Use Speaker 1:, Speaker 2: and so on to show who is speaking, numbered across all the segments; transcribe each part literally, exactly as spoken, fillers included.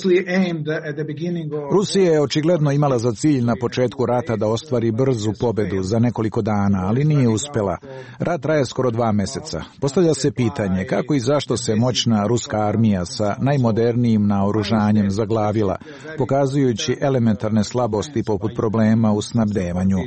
Speaker 1: Rusija je očigledno imala za cilj na početku rata da ostvari brzu pobedu za nekoliko dana, ali nije uspela. Rat traje skoro dva meseca. Postavlja se pitanje kako i zašto se moćna ruska armija sa najmodernijim naoružanjem zaglavila, pokazujući elementarne slabosti poput problema u snabdevanju.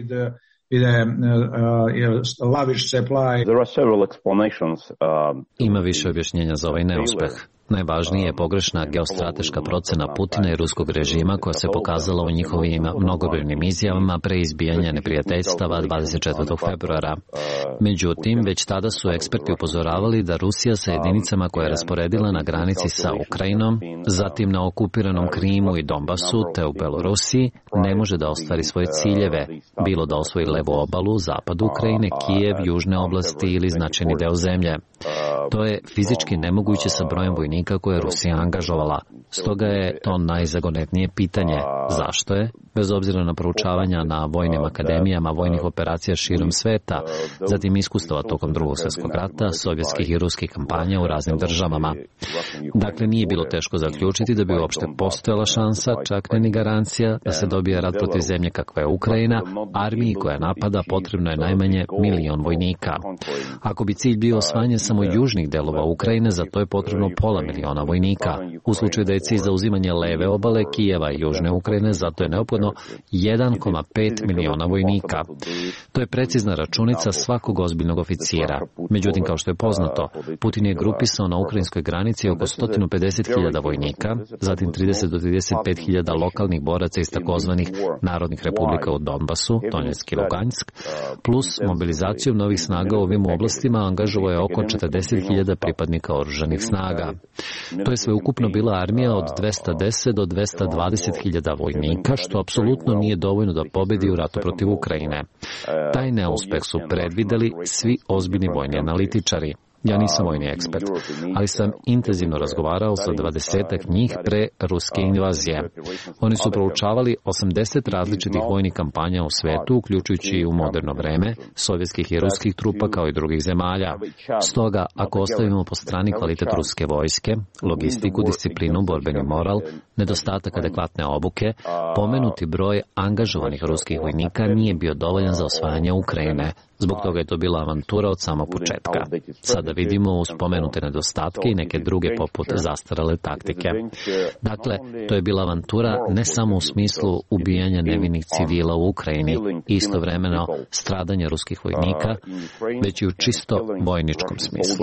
Speaker 2: Ima više objašnjenja za ovaj neuspeh. Najvažnije je pogrešna geostrateška procena Putina i ruskog režima koja se pokazala u njihovim mnogobrojnim izjavama pre izbijanja neprijateljstava dvadeset četvrtog februara. Međutim, već tada su eksperti upozoravali da Rusija sa jedinicama koje je rasporedila na granici sa Ukrajinom, zatim na okupiranom Krimu i Donbasu te u Belorusiji, ne može da ostvari svoje ciljeve, bilo da osvoji levu obalu, zapad Ukrajine, Kijev, južne oblasti ili značajni deo zemlje. To je fizički nemoguće sa brojem vojnika koje je Rusija angažovala. Stoga je to najzagonetnije pitanje. Zašto je? Bez obzira na proučavanja na vojnim akademijama vojnih operacija širom sveta, zatim iskustava tokom drugog svjetskog rata, sovjetskih i ruskih kampanja u raznim državama. Dakle, nije bilo teško zaključiti da bi uopšte postojala šansa, čak ne ni garancija, da se dobije rat protiv zemlje kakva je Ukrajina. Armiji koja napada potrebno je najmanje milion vojnika. Ako bi cilj bio osvajanje samo južnih delova Ukrajine, za to je potrebno pola miliona vojnika. U slučaju da je cilj zauzimanje leve obale Kijeva i južne Ukrajine, zato je neophodno jedan zarez pet miliona vojnika. To je precizna računica svakog ozbiljnog oficira. Međutim, kao što je poznato, Putin je grupisao na ukrajinskoj granici oko sto pedeset hiljada vojnika, zatim trideset do trideset pet hiljada lokalnih boraca iz takozvanih narodnih republika u Donbasu, Donjeck i Lugansk, plus mobilizacijom novih snaga u ovim oblastima angažovao je oko četrdeset hiljada pripadnika oružanih snaga. To je sveukupno bila armija od dvesta deset do dvesta dvadeset hiljada vojnika, što apsolutno nije dovoljno da pobedi u ratu protiv Ukrajine. Taj neuspeh su predvideli svi ozbiljni vojni analitičari. Ja nisam vojni ekspert, ali sam intenzivno razgovarao sa dvadesetak njih pre ruske invazije. Oni su proučavali osamdeset različitih vojnih kampanja u svetu, uključujući i u moderno vreme, sovjetskih i ruskih trupa kao i drugih zemalja. Stoga, ako ostavimo po strani kvalitet ruske vojske, logistiku, disciplinu, borbeni moral, nedostatak adekvatne obuke, pomenuti broj angažovanih ruskih vojnika nije bio dovoljan za osvajanje Ukrajine. Zbog toga je to bila avantura od samog početka. Sada vidimo uz spomenute nedostatke i neke druge poput zastarale taktike. Dakle, to je bila avantura ne samo u smislu ubijanja nevinih civila u Ukrajini i istovremeno stradanja ruskih vojnika, već i u čisto vojničkom smislu.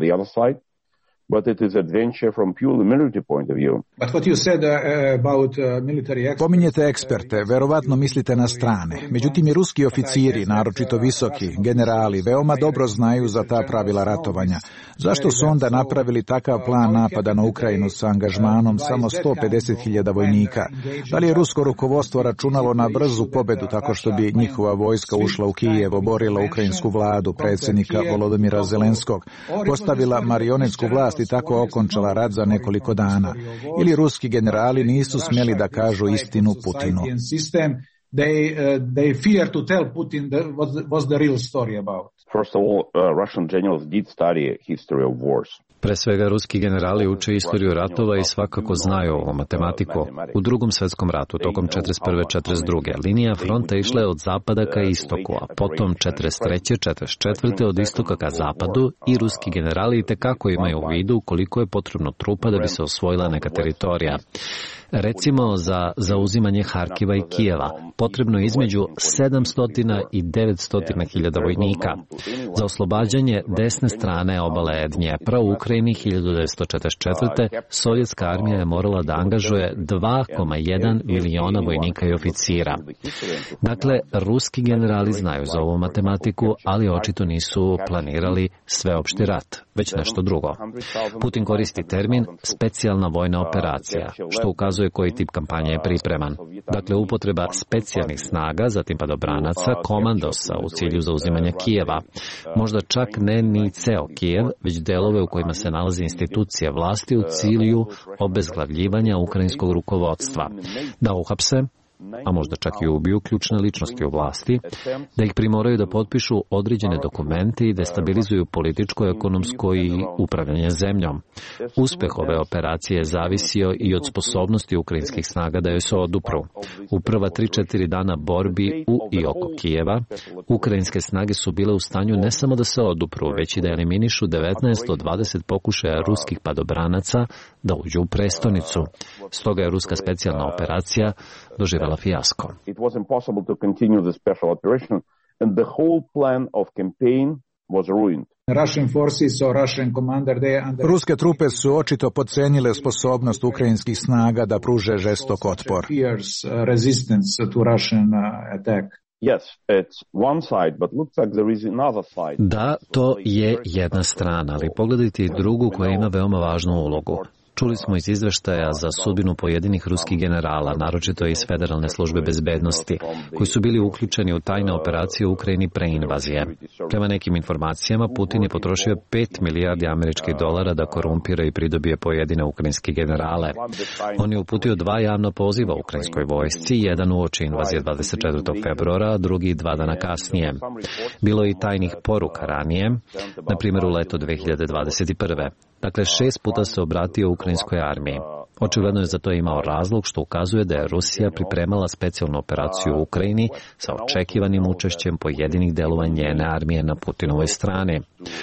Speaker 3: But it is adventure from purely military point of view.
Speaker 1: But what you said uh, about uh, military experts... Pominjete eksperte, verovatno mislite na strane. Međutim, i ruski oficiri, naročito visoki, generali, veoma dobro znaju za ta pravila ratovanja. Zašto su onda napravili takav plan napada na Ukrajinu sa angažmanom samo sto pedeset hiljada vojnika? Da li je rusko rukovodstvo računalo na brzu pobedu tako što bi njihova vojska ušla u Kijev, oborila ukrajinsku vladu, predsjednika Volodymyra Zelenskog, postavila marionetsku vlast i tako okončala rat za nekoliko dana? Ili ruski generali nisu smjeli da kažu istinu Putinu?
Speaker 4: They, uh, they fear to tell Putin the, what the, what's the real story about.
Speaker 3: First of all, uh, Russian generals did study history of wars.
Speaker 2: Pre svega, ruski generali uče istoriju ratova i svakako znaju ovu matematiku. U drugom svjetskom ratu, tokom četrdeset prve četrdeset druge linija fronta išla je od zapada ka istoku, a potom četrdeset treće četrdeset četvrte od istoka ka zapadu i ruski generali itekako imaju u vidu koliko je potrebno trupa da bi se osvojila neka teritorija. Recimo, za zauzimanje Harkiva i Kijeva potrebno je između sedamsto i devetsto hiljada vojnika. Za oslobađanje desne strane obale Dnjepra u Ukrajini hiljadu devetsto četrdeset četvrte. sovjetska armija je morala da angažuje dva zarez jedan miliona vojnika i oficira. Dakle, ruski generali znaju za ovu matematiku, ali očito nisu planirali sveopšti rat, već nešto drugo. Putin koristi termin specijalna vojna operacija, što ukazuje koji tip kampanje je pripreman. Dakle, upotreba specijalnih snaga, zatim padobranaca, komandosa u cilju zauzimanja Kijeva. Možda čak ne ni ceo Kijev, već delove u kojima se nalazi institucija vlasti u cilju obezglavljivanja ukrajinskog rukovodstva. Da uhapse, a možda čak i ubiju ključne ličnosti u vlasti, da ih primoraju da potpišu određene dokumente i destabilizuju političko, ekonomsko i upravljanje zemljom. Uspeh ove operacije je zavisio i od sposobnosti ukrajinskih snaga da joj se odupru. U prva tri četiri dana borbi u i oko Kijeva, ukrajinske snage su bile u stanju ne samo da se odupru, već i da eliminišu devetnaest do dvadeset pokušaja ruskih padobranaca da uđu u prestonicu. Stoga je ruska specijalna operacija doživjela fijasko.
Speaker 3: It was impossible to continue the special operation and the whole plan of campaign was ruined.
Speaker 4: Russian forces or Russian commander they under...
Speaker 1: Ruske trupe su očito podcenile sposobnost ukrajinskih snaga da pruže žestok otpor.
Speaker 4: Resistance to Russian attack.
Speaker 3: Yes, it's one side, but looks like there is another side.
Speaker 2: Da, to je jedna strana, ali pogledajte i drugu koja ima veoma važnu ulogu. Čuli smo iz izveštaja za sudbinu pojedinih ruskih generala, naročito iz Federalne službe bezbednosti, koji su bili uključeni u tajne operacije u Ukrajini pre invazije. Prema nekim informacijama, Putin je potrošio pet milijardi američkih dolara da korumpira i pridobije pojedine ukrajinske generale. On je uputio dva javna poziva ukrajinskoj vojsci, jedan uoči invazije dvadeset četvrtog februara, a drugi dva dana kasnije. Bilo je i tajnih poruka ranije, na primjer u leto dve hiljade dvadeset prve. Dakle, šest puta se obratio ukrajinskoj armiji. Očigledno je za to imao razlog što ukazuje da je Rusija pripremala specijalnu operaciju u Ukrajini sa očekivanim učešćem pojedinih delova njene armije na Putinovoj strani.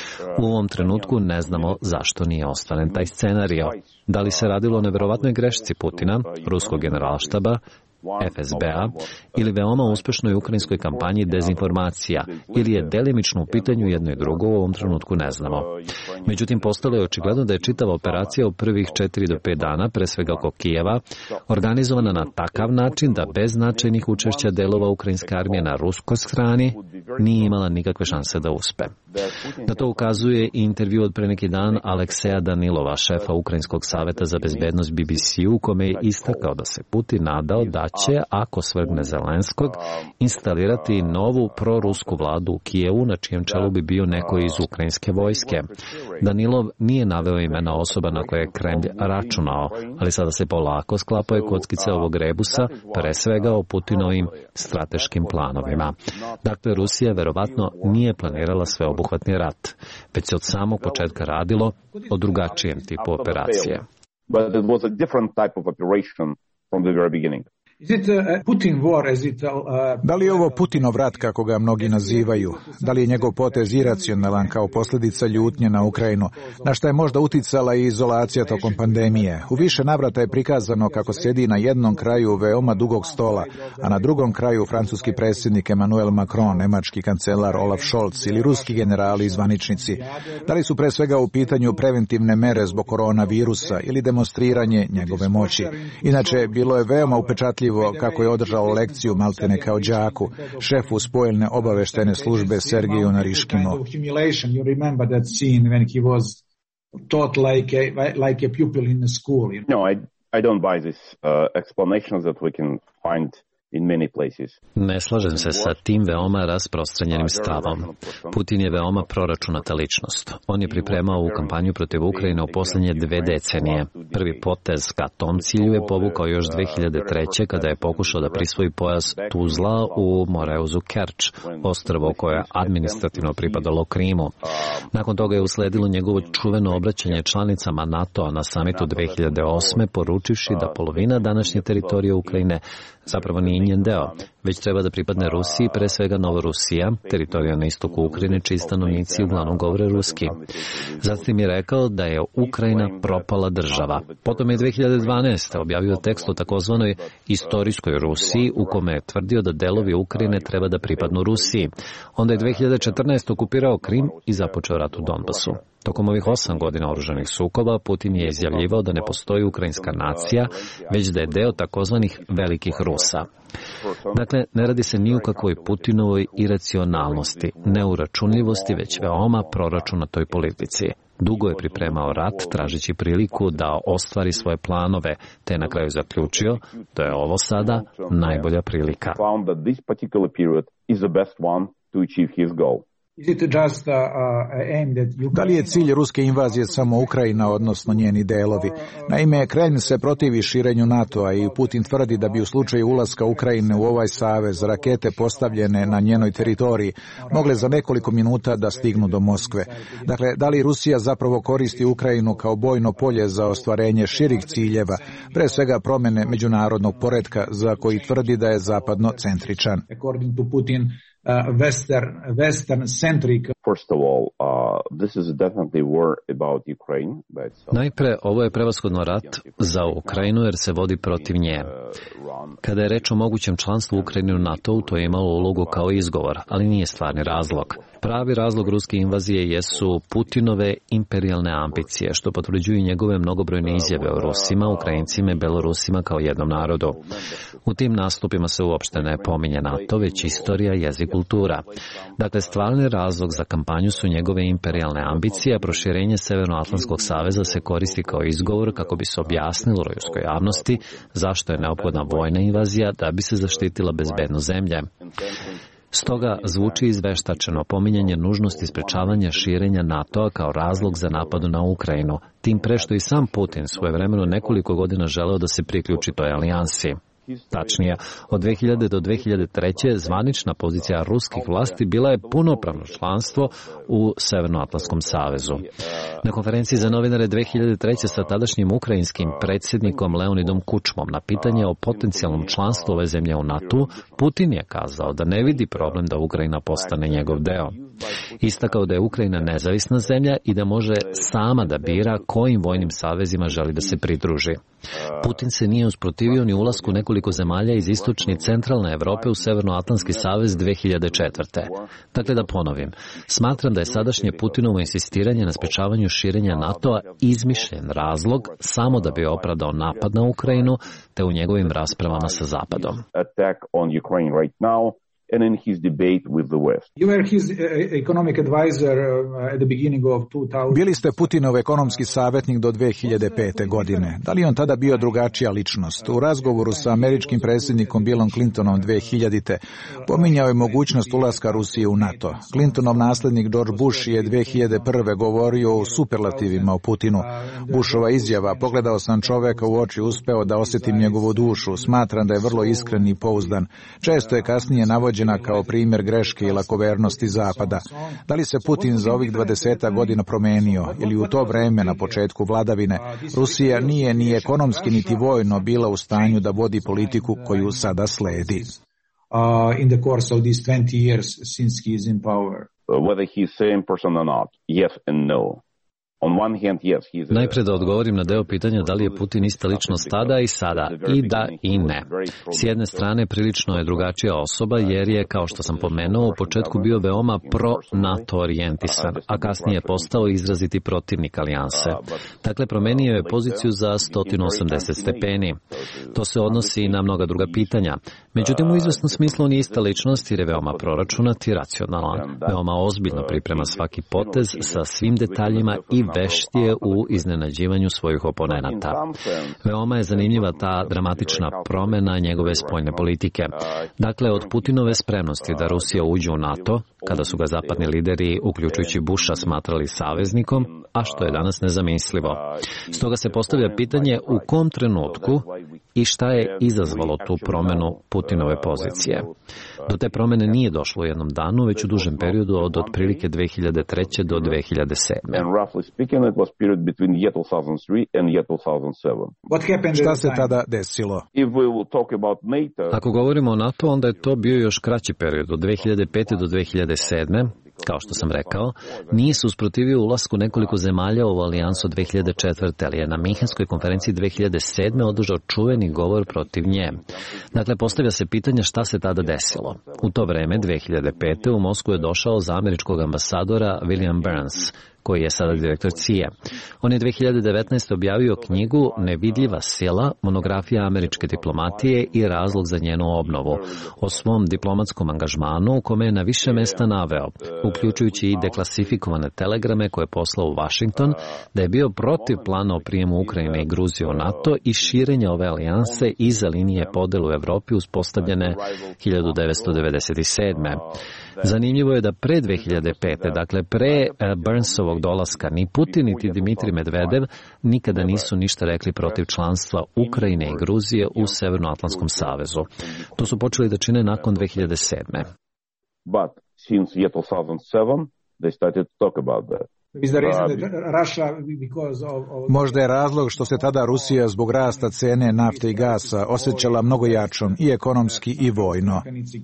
Speaker 2: U ovom trenutku ne znamo zašto nije ostvaren taj scenario. Da li se radilo o neverovatnoj grešci Putina, ruskog generalštaba, F S B-a ili veoma uspešnoj ukrajinskoj kampanji dezinformacija ili je delimično u pitanju jedno i drugo, u ovom trenutku ne znamo. Međutim, postalo je očigledno da je čitava operacija u prvih četiri do pet dana, pre svega oko Kijeva, organizovana na takav način da bez značajnih učešća delova ukrajinske armije na ruskoj strani nije imala nikakve šanse da uspe. Na to ukazuje i intervju od pre neki dan Alekseja Danilova, šefa Ukrajinskog saveta za bezbednost B B C-u, u kome je istakao da se Putin nadao da će, ako svrgne Zelenskog, instalirati novu prorusku vladu u Kijevu, na čijem čelu bi bio neko iz ukrajinske vojske. Danilov nije naveo imena osoba na koje je Kremlj računao, ali sada se polako sklapaju kockice ovog rebusa, pre svega o Putinovim strateškim planovima. Dakle, Rusija verovatno nije planirala sveobuhvatni rat, već se od samog početka radilo o drugačijem tipu operacije.
Speaker 3: But it was a different type of operation from the very beginning.
Speaker 4: Is it a Putin war, is it, uh,
Speaker 1: da li je ovo Putinov rat, kako ga mnogi nazivaju? Da li je njegov potez iracionalan kao posljedica ljutnje na Ukrajinu, na što je možda uticala i izolacija tokom pandemije? U više navrata je prikazano kako sjedi na jednom kraju veoma dugog stola, a na drugom kraju francuski predsjednik Emmanuel Macron, nemački kancelar Olaf Scholz ili ruski generali i zvaničnici. Da li su pre svega u pitanju preventivne mere zbog koronavirusa ili demonstriranje njegove moći? Inače, bilo je veoma upečatljivo kako je održao lekciju maltene kao đaku, šefu spojeljne obaveštene službe Sergeju Nariškinu.
Speaker 3: No, I, I don't buy this uh, explanations that we can find in many places.
Speaker 2: Ne slažem se sa tim veoma rasprostranjenim stavom. Putin je veoma proračunata ličnost. On je pripremao u kampanju protiv Ukrajine u posljednje dve decenije. Prvi potez ka tom cilju je povukao još dve hiljade treće kada je pokušao da prisvoji pojas Tuzla u Moreuzu Kerč, ostrvo koje je administrativno pripadalo Krimu. Nakon toga je usledilo njegovo čuveno obraćanje članicama NATO-a na samitu dve hiljade osme, poručivši da polovina današnje teritorije Ukrajine zapravo nije njen deo, već treba da pripadne Rusiji, pre svega Novorusija, teritorija na istoku Ukrajine, čiji stanovnici uglavnom govore ruski. Zatim je rekao da je Ukrajina propala država. Potom je dve hiljade dvanaeste. objavio tekst o takozvanoj istorijskoj Rusiji, u kome je tvrdio da delovi Ukrajine treba da pripadnu Rusiji. Onda je dve hiljade četrnaeste. okupirao Krim i započeo rat u Donbasu. Tokom ovih osam godina oružanih sukoba, Putin je izjavljivao da ne postoji ukrajinska nacija, već da je deo takozvanih velikih Rusa. Dakle, ne radi se ni o kakvoj Putinovoj iracionalnosti, neuračunljivosti, već veoma proračunatoj politici. Dugo je pripremao rat, tražeći priliku da ostvari svoje planove, te je na kraju zaključio da je ovo sada najbolja prilika.
Speaker 1: Da li je cilj ruske invazije samo Ukrajina, odnosno njeni delovi? Naime, Kremlj se protivi širenju NATO-a i Putin tvrdi da bi u slučaju ulaska Ukrajine u ovaj savez rakete postavljene na njenoj teritoriji mogle za nekoliko minuta da stignu do Moskve. Dakle, da li Rusija zapravo koristi Ukrajinu kao bojno polje za ostvarenje širih ciljeva, pre svega promjene međunarodnog poretka za koji tvrdi da je zapadno centričan?
Speaker 4: Uh, western, western centric.
Speaker 3: First of all, uh, this is definitely war about Ukraine.
Speaker 2: Najpre, ovo je prevashodno rat za Ukrajinu jer se vodi protiv nje. Kada je reč o mogućem članstvu Ukrajine u NATO-u, to je imalo ulogu kao izgovor, ali nije stvarni razlog. Pravi razlog ruske invazije jesu Putinove imperijalne ambicije, što potvrđuju njegove mnogobrojne izjave o Rusima, Ukrajincima i Belorusima kao jednom narodu. U tim nastupima se uopšte ne pominje NATO, već istorija, jezik, kultura. Dakle, stvarni razlog za kampanju su njegove imperijalne ambicije, a proširenje Severnoatlantskog saveza se koristi kao izgovor kako bi se objasnilo ruskoj javnosti zašto je neophodna vojna invazija da bi se zaštitila bezbednost zemlje. Stoga zvuči izveštačeno pominjanje nužnosti sprečavanja širenja NATO-a kao razlog za napad na Ukrajinu, tim pre što i sam Putin svojevremeno nekoliko godina želeo da se priključi toj alijansi. Tačnije, od dve hiljade do dve hiljade treće zvanična pozicija ruskih vlasti bila je punopravno članstvo u Severnoatlantskom savezu. Na konferenciji za novinare dve hiljade treće sa tadašnjim ukrajinskim predsjednikom Leonidom Kučmom na pitanje o potencijalnom članstvu ove zemlje u NATO, Putin je kazao da ne vidi problem da Ukrajina postane njegov deo. Istakao da je Ukrajina nezavisna zemlja i da može sama da bira kojim vojnim savezima želi da se pridruži. Putin se nije usprotivio ni ulasku nekoliko zemalja iz istočne i centralne Evrope u Severnoatlantski savez dve hiljade četvrte. Dakle, da ponovim, smatram da je sadašnje Putinovo insistiranje na sprečavanju širenja NATO-a izmišljen razlog samo da bi opravdao napad na Ukrajinu te u njegovim raspravama sa Zapadom.
Speaker 3: And in his debate with the West.
Speaker 4: You were his economic advisor at the beginning of two thousand.
Speaker 1: Bili ste Putinov ekonomski savjetnik do dve hiljade pete. godine. Da li on tada bio drugačija ličnost? U razgovoru sa američkim predsjednikom Billom Clintonom dve hiljadite. pominjao je mogućnost ulaska Rusije u NATO. Clintonov naslednik George Bush je dve hiljade prve. govorio o superlativima o Putinu. Bushova izjava, pogledao sam čoveka u oči, uspeo da osjetim njegovu dušu, smatram da je vrlo iskren i pouzdan. Često je kasnije navođen kao primjer greške i lakovernosti Zapada. Da li se Putin za ovih dvadeset godina promenio ili u to vreme na početku vladavine Rusija nije ni ekonomski niti vojno bila u stanju da vodi politiku koju sada sledi?
Speaker 4: Uh, in the course of these twenty years since he is in power.
Speaker 3: Whether he is same person or not, yes and no.
Speaker 2: Najpre da odgovorim na deo pitanja da li je Putin ista ličnost tada i sada, i da i ne. S jedne strane prilično je drugačija osoba jer je, kao što sam pomenuo, u početku bio veoma pro-NATO orijentisan, a kasnije je postao izraziti protivnik alijanse. Dakle, promenio je poziciju za sto osamdeset stepeni. To se odnosi i na mnoga druga pitanja. Međutim, u izvesnom smislu on je ista ličnost jer je veoma proračunat i racionalan. Veoma ozbiljno priprema svaki potez sa svim detaljima i vešt je u iznenađivanju svojih oponenata. Veoma je zanimljiva ta dramatična promjena njegove spoljne politike. Dakle, od Putinove spremnosti da Rusija uđe u NATO, kada su ga zapadni lideri, uključujući Busha, smatrali saveznikom, a što je danas nezamislivo. Stoga se postavlja pitanje u kom trenutku i šta je izazvalo tu promjenu Putinove pozicije. Do te promjene nije došlo u jednom danu, već u dužem periodu od otprilike dve hiljade treće. do dve hiljade sedme.
Speaker 1: Šta se tada desilo?
Speaker 2: Ako govorimo o NATO, onda je to bio još kraći period, od dve hiljade pete. do dve hiljade sedme. Kao što sam rekao, nije se usprotivio ulasku nekoliko zemalja u alijansu dve hiljade četvrte. ali je na Minhenskoj konferenciji dve hiljade sedme. održao čuveni govor protiv nje. Dakle, postavlja se pitanje šta se tada desilo. U to vreme, dve hiljade pete. u Moskvu je došao za američkog ambasadora William Burns, koji je sada direktor C I A. On je dve hiljade devetnaeste. objavio knjigu Nevidljiva sila, monografija američke diplomatije i razlog za njenu obnovu, o svom diplomatskom angažmanu u kome je na više mesta naveo, uključujući i deklasifikovane telegrame koje je poslao u Washington, da je bio protiv plana o prijemu Ukrajine i Gruzije u NATO i širenja ove alijanse iza linije podele u Evropi uspostavljene hiljadu devetsto devedeset sedme. Zanimljivo je da pre dve hiljade pete. dakle pre Burnsovog dolaska, ni Putin niti Dmitrij Medvedev nikada nisu ništa rekli protiv članstva Ukrajine i Gruzije u Severnoatlantskom savezu. To su počeli da čine nakon dve hiljade sedme.
Speaker 3: But since year two thousand seven, they started to talk about that.
Speaker 1: Možda je razlog što se tada Rusija zbog rasta cene nafte i gasa osjećala mnogo jačom i ekonomski i vojno.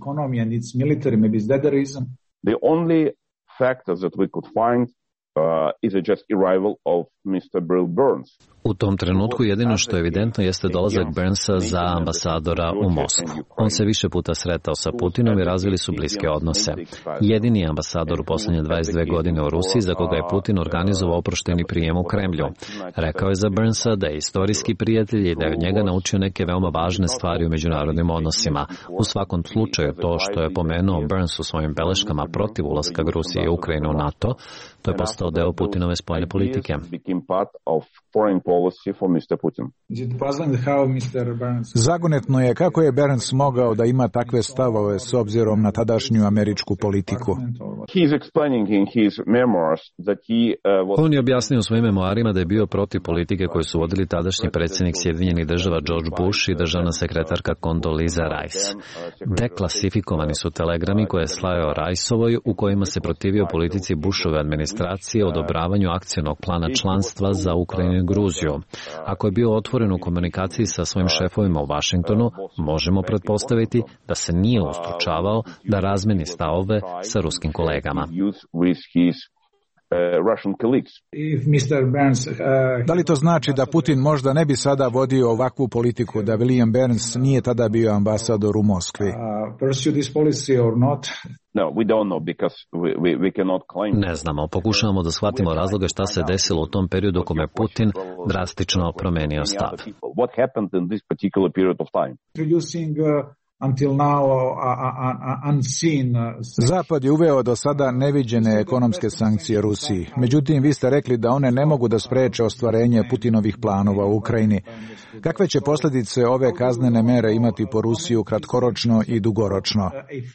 Speaker 3: The only factor that we could find uh, is a just arrival of mister Bill Burns.
Speaker 2: U tom trenutku jedino što je evidentno jeste dolazak Burnsa za ambasadora u Moskvu. On se više puta sretao sa Putinom i razvili su bliske odnose. Jedini ambasador u posljednje dvadeset dve godine u Rusiji za koga je Putin organizovao oprošteni prijem u Kremlju. Rekao je za Burnsa da je istorijski prijatelj i da je od njega naučio neke veoma važne stvari u međunarodnim odnosima. U svakom slučaju to što je pomenuo Burns u svojim beleškama protiv ulaska Gruzije i Ukrajine u NATO, to je postao deo Putinove spoljne politike.
Speaker 1: Zagonetno je kako je Burns mogao da ima takve stavove s obzirom na tadašnju američku politiku.
Speaker 2: On je objasnio u svojim memoarima da je bio protiv politike koju su vodili tadašnji predsjednik Sjedinjenih država George Bush i državna sekretarka Condoleezza Rice. Deklasifikovani su telegrami koje je slao Riceovoj u kojima se protivio politici Bushove administracije o odobravanju akcionog plana članstva za Ukrajinu i Gruziju. Ako je bio otvoren u komunikaciji sa svojim šefovima u Vašingtonu, možemo pretpostaviti da se nije ustručavao da razmeni stavove sa ruskim kolegama.
Speaker 1: Da li to znači da Putin možda ne bi sada vodio ovakvu politiku, da William Burns nije tada bio ambasador u Moskvi?
Speaker 2: Ne znamo, pokušavamo da shvatimo razloge šta se desilo u tom periodu kome je Putin drastično promenio stav.
Speaker 1: Zapad je uveo do sada neviđene ekonomske sankcije Rusiji. Međutim, vi ste rekli da one ne mogu da spreče ostvarenje Putinovih planova u Ukrajini. Kakve će posljedice ove kaznene mere imati po Rusiju kratkoročno i dugoročno?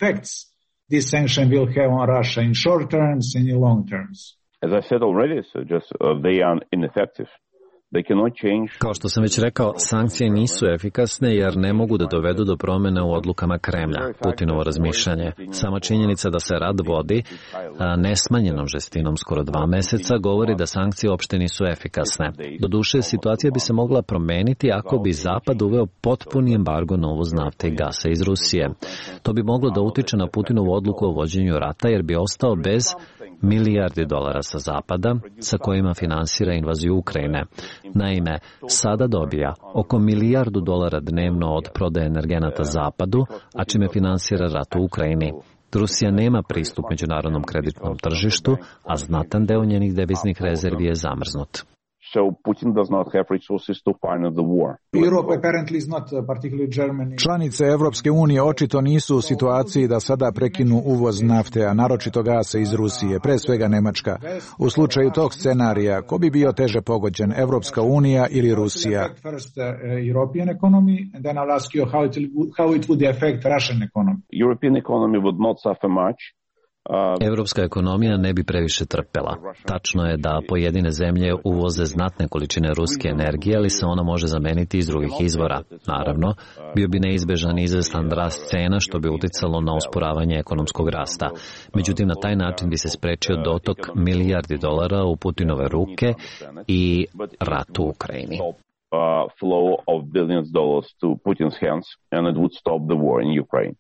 Speaker 4: This sanction will have on Russia in short terms and in long terms.
Speaker 3: As I said already, so just uh, they are ineffective. They cannot change.
Speaker 2: Kao što sam već rekao, sankcije nisu efikasne jer ne mogu da dovedu do promjene u odlukama Kremlja. Putinovo razmišljanje. Sama činjenica da se rat vodi nesmanjenom žestinom skoro dva meseca govori da sankcije uopšte nisu efikasne. Doduše, situacija bi se mogla promeniti ako bi Zapad uveo potpuni embargo na uvoz nafte i gasa iz Rusije. To bi moglo da utiče na Putinovu odluku o vođenju rata jer bi ostao bez milijardi dolara sa Zapada sa kojima finansira invaziju Ukrajine. Naime, sada dobija oko milijardu dolara dnevno od prodaje energenata Zapadu, a čime finansira rat u Ukrajini. Rusija nema pristup međunarodnom kreditnom tržištu, a znatan deo njenih deviznih rezervi je zamrznut.
Speaker 3: So Putin does not have resources to finance the war.
Speaker 4: Europe apparently is not, particularly Germany.
Speaker 1: Članice Evropske unije očito nisu u situaciji da sada prekinu uvoz nafte, a naročito gasa iz Rusije, pre svega Nemačka. U slučaju tog scenarija, ko bi bio teže pogođen, Evropska unija ili Rusija?
Speaker 4: First uh, European economy, and then I'll ask you how it, how it would affect Russian economy.
Speaker 3: European economy would not suffer much.
Speaker 2: Evropska ekonomija ne bi previše trpela. Tačno je da pojedine zemlje uvoze znatne količine ruske energije, ali se ona može zameniti iz drugih izvora. Naravno, bio bi neizbežan izvestan rast cena što bi uticalo na usporavanje ekonomskog rasta. Međutim, na taj način bi se sprečio dotok milijardi dolara u Putinove ruke i rat u Ukrajini.
Speaker 3: Flow of billions dollars to Putin's hands and it would stop the war in Ukraine.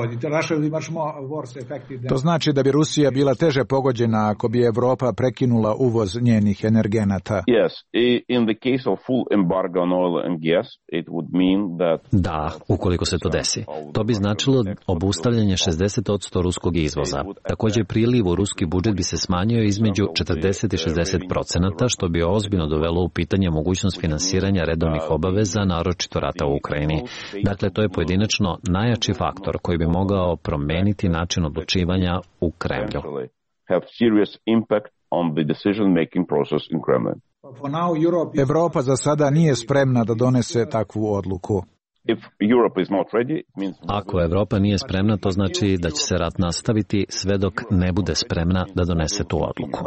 Speaker 1: To znači da bi Rusija bila teže pogođena ako bi Evropa prekinula uvoz njenih energenata.
Speaker 3: Yes, in the case of full embargo on oil and gas, it would mean that.
Speaker 2: Da, ukoliko se to desi. To bi značilo obustavljanje šezdeset posto ruskog izvoza. Također priliv u ruski budžet bi se smanjio između četrdeset i šezdeset procenata, što bi ozbiljno dovelo u pitanje mogućnost finansiranja redovnih obaveza, naročito rata u Ukrajini. Dakle, to je pojedinačno najjači faktor koji bi mogao promeniti način odlučivanja u Kremlju.
Speaker 1: Evropa za sada nije spremna da donese takvu odluku.
Speaker 2: Ako Evropa nije spremna, to znači da će se rat nastaviti sve dok ne bude spremna da donese tu odluku.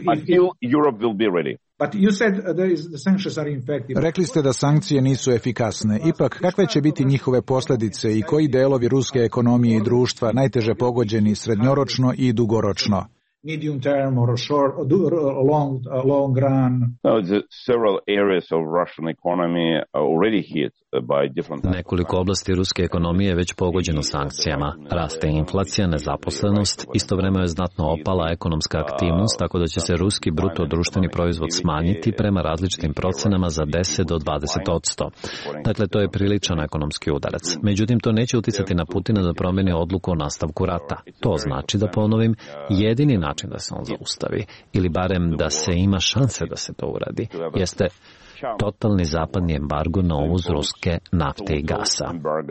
Speaker 1: Rekli ste da sankcije nisu efikasne. Ipak, kakve će biti njihove posljedice i koji delovi ruske ekonomije i društva najteže pogođeni srednjoročno i dugoročno?
Speaker 4: Medium term or short or long uh, long run.
Speaker 3: No, the several areas of Russian economy are already hit by different.
Speaker 2: Nekoliko oblasti ruske ekonomije je već pogođeno sankcijama. Raste inflacija, nezaposlenost, istovremeno je znatno opala ekonomska aktivnost, tako da će se ruski bruto društveni proizvod smanjiti prema različitim procenama za deset do dvadeset odsto. Dakle, to je priličan ekonomski udarac. Međutim, to neće uticati na Putina da promeni odluku o nastavku rata. To znači, da ponovim, jedini način da se on zaustavi, ili barem da se ima šanse da se to uradi, jeste totalni zapadni embargo na uvoz ruske nafte i gasa.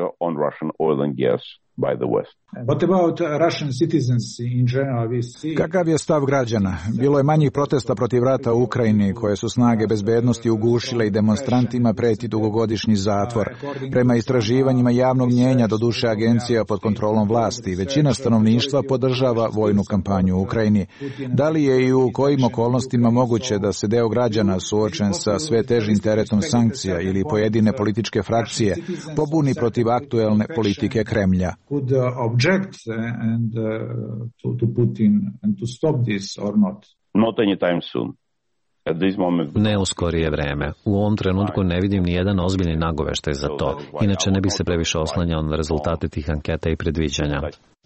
Speaker 4: What about Russian citizens in general? We see...
Speaker 1: Kakav je stav građana? Bilo je manjih protesta protiv rata u Ukrajini, koje su snage bezbednosti ugušile i demonstrantima preti dugogodišnji zatvor. Prema istraživanjima javnog mnjenja, do duše agencija pod kontrolom vlasti, većina stanovništva podržava vojnu kampanju u Ukrajini. Da li je i u kojim okolnostima moguće da se deo građana suočen sa sve težim teretom sankcija ili pojedine političke frakcije pobuni protiv aktuelne politike Kremlja?
Speaker 4: Object and uh, to, to Putin and to stop this or not?
Speaker 3: Not anytime soon. At this moment.
Speaker 2: Ne u skorije vreme. U ovom trenutku ne vidim ni jedan ozbiljni nagoveštaj za to. Inače ne bih se previše oslanjao na rezultate tih anketa i predviđanja.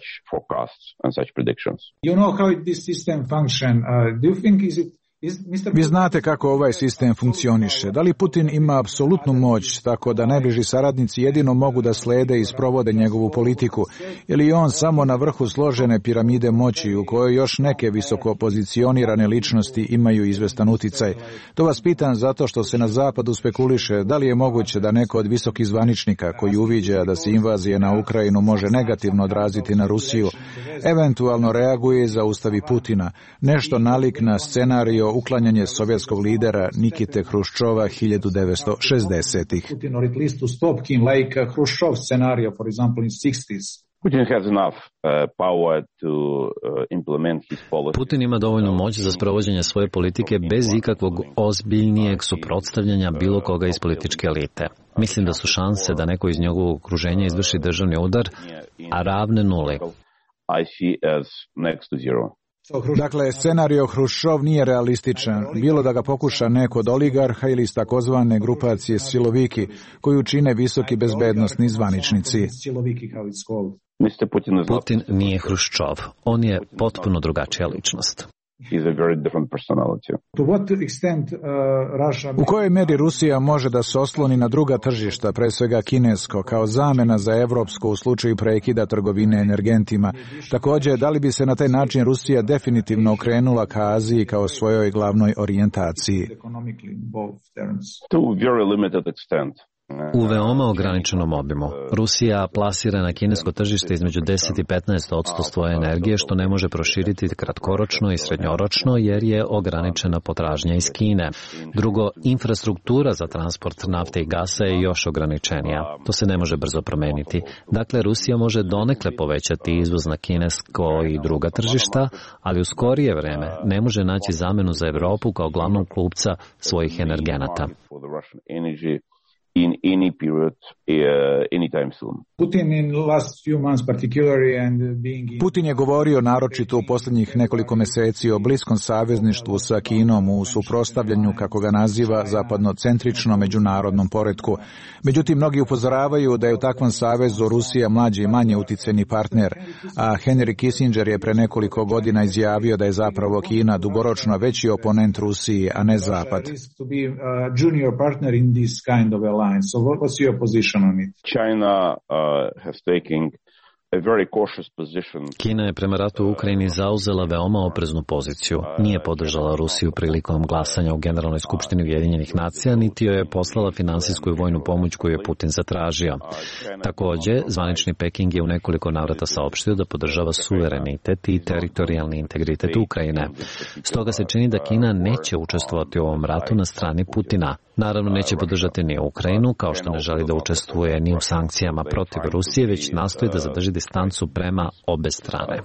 Speaker 4: You know how this system function. Uh, do you think is it
Speaker 1: Vi znate kako ovaj sistem funkcioniše. Da li Putin ima apsolutnu moć, tako da najbliži saradnici jedino mogu da slede i sprovode njegovu politiku, ili je on samo na vrhu složene piramide moći u kojoj još neke visoko pozicionirane ličnosti imaju izvestan uticaj? To vas pitam zato što se na zapadu spekuliše da li je moguće da neko od visokih zvaničnika koji uviđa da se invazija na Ukrajinu može negativno odraziti na Rusiju, eventualno reaguje i zaustavi Putina, nešto nalik na scenario uklanjanje sovjetskog lidera Nikite Hruščova hiljadu devetsto šezdesetih.
Speaker 4: Putin or at least to stop him like uh, Khrushchev scenario, for example, in sixties.
Speaker 3: Putin has enough uh, power to uh, implement his policy.
Speaker 2: Putin ima dovoljnu moć za sprovođenje svoje politike bez ikakvog ozbiljnijeg suprotstavljanja bilo koga iz političke elite. Mislim da su šanse da neko iz njegovog okruženja izvrši državni udar, a ravne nuli.
Speaker 3: I see as next to zero.
Speaker 1: Dakle, scenario Hruščov nije realističan, bilo da ga pokuša neko od oligarha ili iz takozvane grupacije siloviki, koju čine visoki bezbednosni zvaničnici.
Speaker 2: Putin nije Hruščov, on je potpuno drugačija ličnost.
Speaker 1: U kojoj meri Rusija može da se osloni na druga tržišta, pre svega kinesko, kao zamena za evropsko u slučaju prekida trgovine energentima? Također, da li bi se na taj način Rusija definitivno okrenula ka Aziji kao svojoj glavnoj orijentaciji?
Speaker 3: To very limited extent.
Speaker 2: U veoma ograničenom obimu. Rusija plasira na kinesko tržište između deset i petnaest odsto svoje energije, što ne može proširiti kratkoročno i srednjoročno, jer je ograničena potražnja iz Kine. Drugo, infrastruktura za transport nafte i gasa je još ograničenija. To se ne može brzo promeniti. Dakle, Rusija može donekle povećati izvoz na kinesko i druga tržišta, ali u skorije vreme ne može naći zamenu za Evropu kao glavnog kupca svojih energenata.
Speaker 3: In any period, uh, anytime soon.
Speaker 4: Putin in last few months particularly and being in...
Speaker 1: Putin je govorio naročito u posljednjih nekoliko meseci o bliskom savezništvu sa Kinom u suprotstavljanju, kako ga naziva, zapadnocentrično međunarodnom poretku. Međutim, mnogi upozoravaju da je u takvom savezu Rusija mlađi i manje uticajni partner, a Henry Kissinger je pre nekoliko godina izjavio da je zapravo Kina dugoročno veći oponent Rusiji, a ne Zapad.
Speaker 4: To be a junior partner in this kind of alliance. So what was your position on it?
Speaker 3: China uh, has taken a very cautious position.
Speaker 2: Kina je prema ratu u Ukrajini zauzela veoma opreznu poziciju. Nije podržala Rusiju prilikom glasanja u Generalnoj skupštini Ujedinjenih nacija, niti joj je poslala finansijsku i vojnu pomoć koju je Putin zatražio. Također, zvanični Peking je u nekoliko navrata saopštio da podržava suverenitet i teritorijalni integritet Ukrajine. Stoga se čini da Kina neće učestvovati u ovom ratu na strani Putina. Naravno neće podržati ni Ukrajinu, kao što ne želi da učestvuje ni u sankcijama protiv Rusije, već nastoji da zadrži distancu prema obe strane.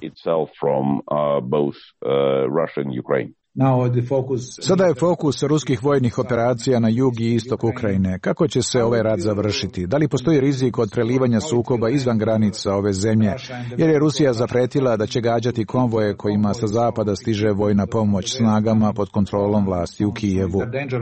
Speaker 1: Sada je fokus ruskih vojnih operacija na jug i istok Ukrajine. Kako će se ovaj rat završiti? Da li postoji rizik od prelivanja sukoba izvan granica ove zemlje? Jer je Rusija zapretila da će gađati konvoje kojima sa zapada stiže vojna pomoć snagama pod kontrolom vlasti u Kijevu.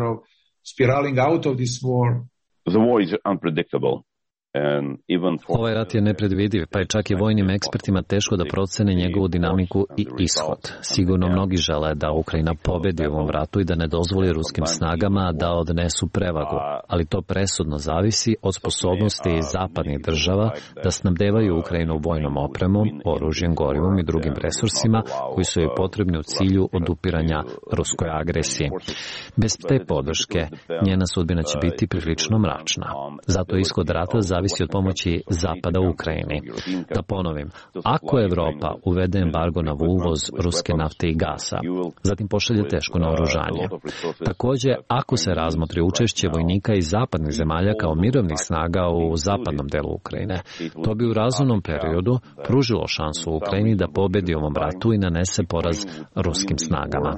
Speaker 3: The war is unpredictable.
Speaker 2: Ovaj rat je nepredvidiv, pa je čak i vojnim ekspertima teško da procene njegovu dinamiku i ishod. Sigurno mnogi žele da Ukrajina pobedi u ovom ratu i da ne dozvoli ruskim snagama da odnesu prevagu, ali to presudno zavisi od sposobnosti zapadnih država da snabdevaju Ukrajinu vojnom opremom, oružjem, gorivom i drugim resursima koji su joj potrebni u cilju odupiranja ruskoj agresiji. Bez te podrške njena sudbina će biti prilično mračna. Zato ishod rata zavisi od pomoći Zapada u Ukrajini. Da ponovim, ako Evropa uvede embargo na uvoz ruske nafte i gasa, zatim pošalje teško naoružanje. Također, ako se razmotri učešće vojnika iz zapadnih zemalja kao mirovnih snaga u zapadnom delu Ukrajine, to bi u razumnom periodu pružilo šansu Ukrajini da pobedi u ovom ratu i nanese poraz ruskim snagama.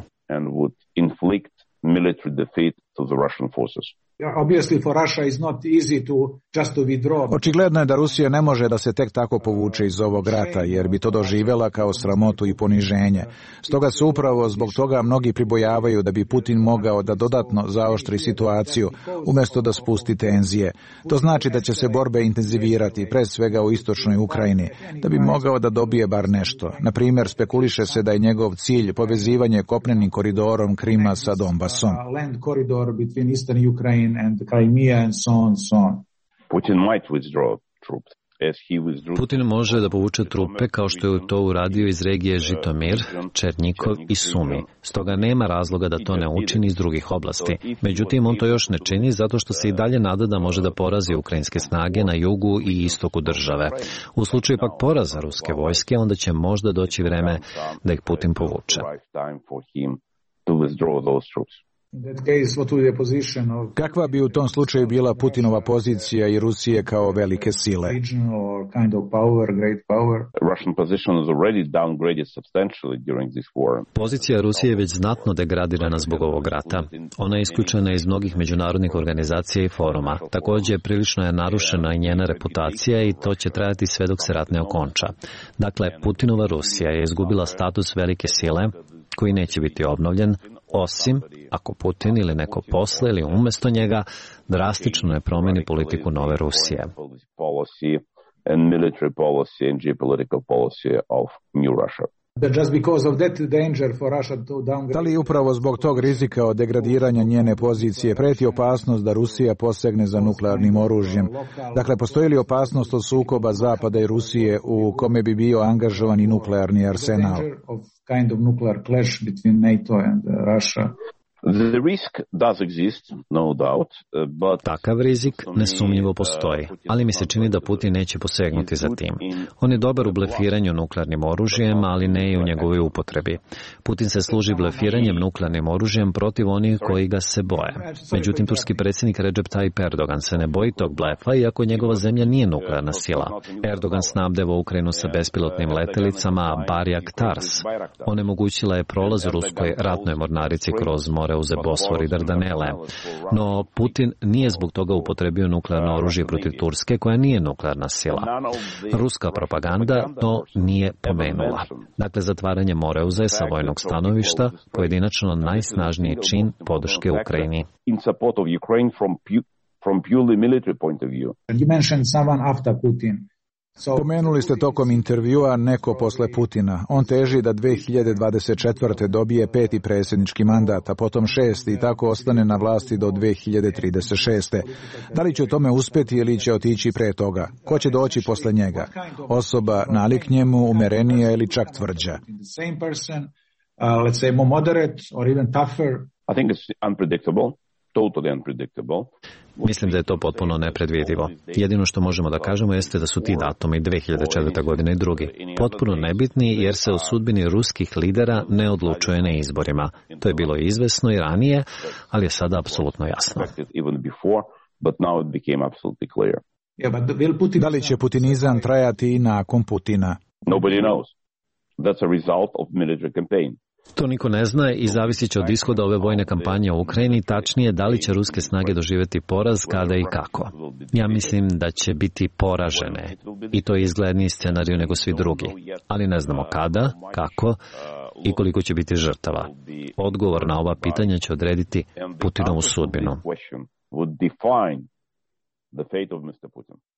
Speaker 1: Očigledno je da Rusija ne može da se tek tako povuče iz ovog rata, jer bi to doživjela kao sramotu i poniženje. Stoga se upravo zbog toga mnogi pribojavaju da bi Putin mogao da dodatno zaoštri situaciju, umjesto da spusti tenzije. To znači da će se borbe intenzivirati, pre svega u istočnoj Ukrajini, da bi mogao da dobije bar nešto. Na primjer, spekuliše se da je njegov cilj povezivanje kopnenim koridorom Krima sa Donbasom.
Speaker 4: Eastern Ukraine and Crimea and so on, so on.
Speaker 3: Putin might withdraw troops.
Speaker 2: Putin može da povuče trupe kao što je to uradio iz regije Žitomir, Černjikov i Sumi. Stoga nema razloga da to ne učini iz drugih oblasti. Međutim, on to još ne čini zato što se i dalje nada da može da porazi ukrajinske snage na jugu i istoku države. U slučaju pak poraza ruske vojske, onda će možda doći vreme da ih Putin povuče.
Speaker 1: Kakva bi u tom slučaju bila Putinova pozicija i Rusije kao velike sile?
Speaker 2: Pozicija Rusije je već znatno degradirana zbog ovog rata. Ona je isključena iz mnogih međunarodnih organizacija i foruma. Također, prilično je narušena i njena reputacija i to će trajati sve dok se rat ne okonča. Dakle, Putinova Rusija je izgubila status velike sile koji neće biti obnovljen, osim ako Putin ili neko posle ili umjesto njega drastično ne promeni politiku nove Rusije.
Speaker 1: Da li upravo zbog tog rizika od degradiranja njene pozicije preti opasnost da Rusija posegne za nuklearnim oružjem? Dakle, postoji li opasnost od sukoba Zapada i Rusije u kome bi bio angažovan i nuklearni arsenal?
Speaker 4: Kind of nuclear clash between NATO and Russia.
Speaker 3: The risk does exist, no doubt, but
Speaker 2: takav rizik nesumnjivo postoji, ali mi se čini da Putin neće posegnuti za tim. On je dobar u blefiranju nuklearnim oružjem, ali ne i u njegovoj upotrebi. Putin se služi blefiranjem nuklearnim oružjem protiv onih koji ga se boje. Međutim, turski predsjednik Recep Tayyip Erdogan se ne boji tog blefa, iako njegova zemlja nije nuklearna sila. Erdogan snabdeva Ukrajinu sa bespilotnim letelicama Bayrak-Tars. Onemogućila je prolaz ruskoj ratnoj mornarici kroz more uze Bosfor i Dardanele. No, Putin nije zbog toga upotrebio nuklearno oružje protiv Turske, koja nije nuklearna sila. Ruska propaganda to nije pomenula. Dakle, zatvaranje Moreuza je sa vojnog stanovišta pojedinačno najsnažniji čin podrške Ukrajini.
Speaker 4: You mentioned someone after Putin.
Speaker 1: Pomenuli ste tokom intervjua neko posle Putina. On teži da dve hiljade dvadeset četvrte dobije peti predsjednički mandat, a potom šesti i tako ostane na vlasti do dve hiljade trideset šeste. Da li će u tome uspjeti ili će otići pre toga? Ko će doći posle njega? Osoba nalik njemu, umerenija ili čak tvrđa?
Speaker 3: I think it's unpredictable. totally unpredictable.
Speaker 2: Mislim da je to potpuno nepredvidivo. Jedino što možemo da kažemo jeste da su ti datumi dve hiljade četvrte. godine i drugi potpuno nebitni jer se o sudbini ruskih lidera ne odlučuje na izborima. To je bilo izvesno i ranije, ali je sada apsolutno jasno.
Speaker 1: Da li će putinizam trajati i nakon Putina?
Speaker 3: Nobody knows. That's a result of military campaign.
Speaker 2: To niko ne zna i zavisit će od ishoda ove vojne kampanje u Ukrajini, tačnije da li će ruske snage doživjeti poraz, kada i kako. Ja mislim da će biti poražene i to je izgledniji scenarij nego svi drugi, ali ne znamo kada, kako i koliko će biti žrtava. Odgovor na ova pitanja će odrediti Putinovu sudbinu.